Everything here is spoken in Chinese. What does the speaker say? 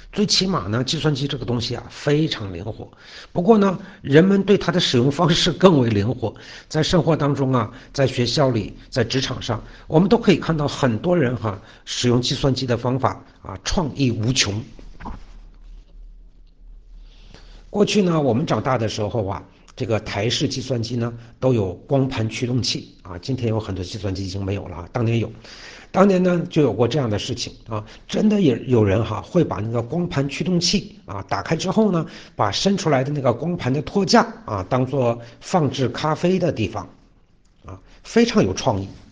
最起码呢，计算机这个东西啊非常灵活。不过呢，人们对它的使用方式更为灵活。在生活当中啊，在学校里，在职场上，我们都可以看到很多人使用计算机的方法啊，创意无穷。过去呢，我们长大的时候啊，这个台式计算机呢都有光盘驱动器啊，今天有很多计算机已经没有了啊，当年有。当年呢就有过这样的事情啊，真的也有人会把那个光盘驱动器啊打开之后呢，把伸出来的那个光盘的托架啊当做放置咖啡的地方啊，非常有创意。